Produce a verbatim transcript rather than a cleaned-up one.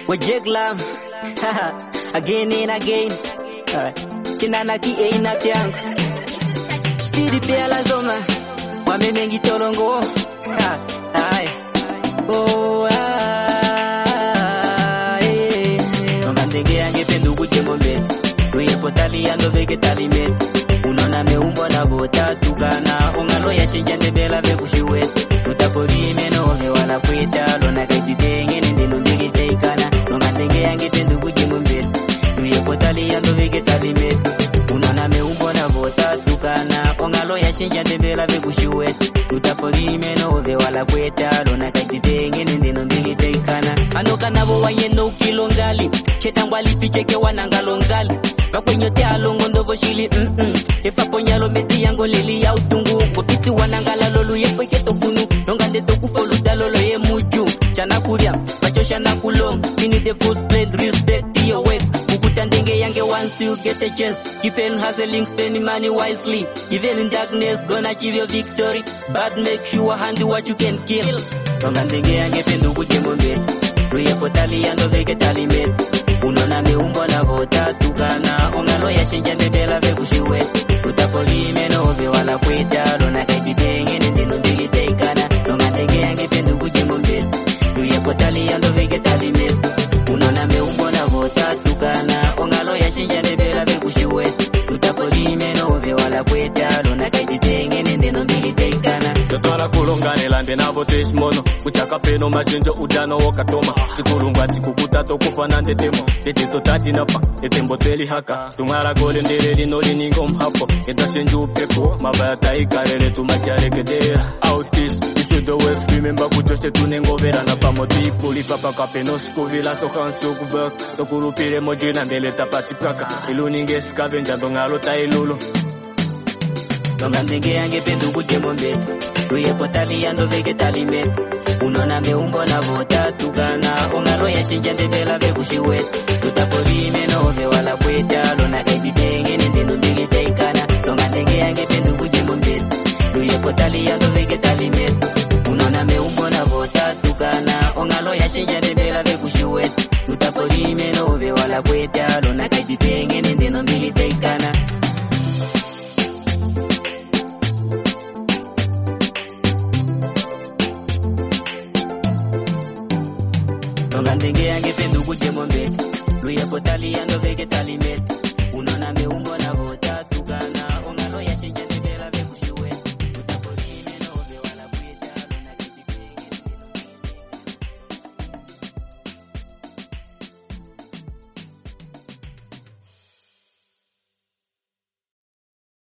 Wajeglam again and again. Kinana ki e inatiang. Tiri pia la zoma. Wame mengi tolongo. Ay. Oh ay. Ngandenge ange pendu kuje mombe. Tuye potali ando vegetali met. Unona meumbo na bota tukana. Ongalo ya shinjande bela bekushiwe. Utapori meno me wala kweta. Lona kaititenge nende nundigi teikana. Ngandenge ange pendu kuje mombe. Tuye potali ando vegetali met. Unona meumbo na bota tukana. Ongalo ya shinjande bela bekushiwe. Utapori meno me wala kweta. Lona kaititenge nende nundigi teikana. Anoka nabo wanyeno kilongali. Chetangwali picheke wanangalongali. Bakwenyote alongo ndovo shili mm mm. Epa ponyalo meti yango lili ya utungu. Kopiti wanangala lolu yepo keto kunu. Nongande toku foluda lolo ye muju. Chana kuria, machosha na kulong. Fini the food plate, respect to your work. Ukutandenge yange once you get a chance. Keep on hustling, spending money wisely. Even in darkness, gonna achieve your victory. But make sure handle what you can kill. Nongandenge yange pendu kuje mombe. Tuye potali yando vegetali met. Unona meumbo na vota tukana. Ongalo ya shinjande bela vekushiwe. Utapoli meno ve wala kweta. Lona kaititenge nende nundigi teikana. Nongandenge yange pendu kuje mombe. Tuye potali yando vegetali met. Unona meumbo na vota tukana. Ongalo ya shinjande bela vekushiwe. Utapoli meno ve wala kweta. Lona kaititenge nende nundigi teikana. Totwala kulongane lande nabo teshimono. Kuchaka peno machenjo udano wakatoma. Chikulungwa chikukuta tokufana ndetemo. Tetito tati napa, etembo teli haka. Tumara gole ndere linoli ningom hapo. Etashenju upeko, mabaya taikarele tumachare kedera. Autis, issue the west, remember kutose tunengovera. Napamoti kulipa paka peno skuvila sokansu kubak. Tokurupire mojina ndele tapati paka. Ilu ninge scavenger dongalo tailulu. Nongandenge yange pendu kuje mombe. Tuye potali yando vegetali met. Unona meumbo na vota tukana. Ongalo ya shinjande bela vekushiwe. Tutapori meno ve wala kweta. Lona kaititenge nende nundigi teikana. Nongandenge yange pendu kuje mombe. Tuye potali yando vegetali met. Unona meumbo na vota tukana. Ongalo ya shinjande bela vekushiwe. Tutapori meno ve wala kweta. Lona kaititenge nende nundigi teikana. Nongandenge yange pendu kuje mombe. Luye potali yando vegetali met. Unona meumbo na vo